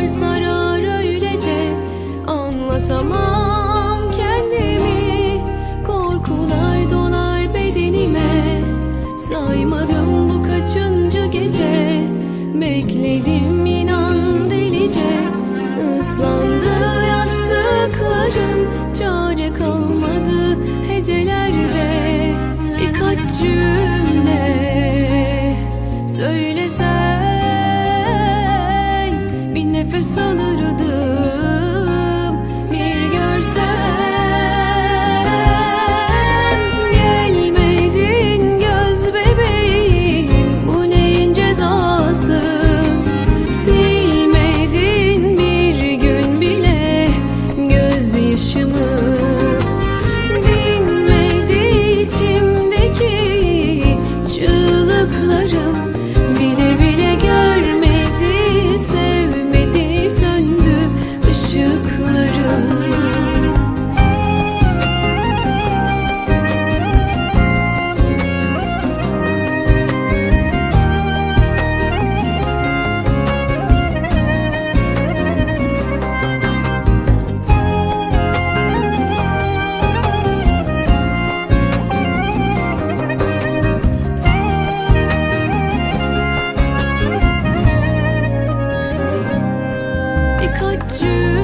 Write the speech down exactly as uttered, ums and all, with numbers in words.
sarar sarar öylece. Anlatamam kendimi, korkular dolar bedenime. Saymadım bu kaçıncı gece, bekledim inan delice. Islandı yastıklarım, çare kalmadı hecelerde. Birkaç cümle söylesen bir nefes alırdım, bir görsen. Gelmedin göz bebeğim, bu neyin cezası? Silmedin bir gün bile gözyaşımı. Dinmedi içimdeki çığlıklarım, bile bile görmedi, sevmedi, söndü ışıklarım. Birkaç cümle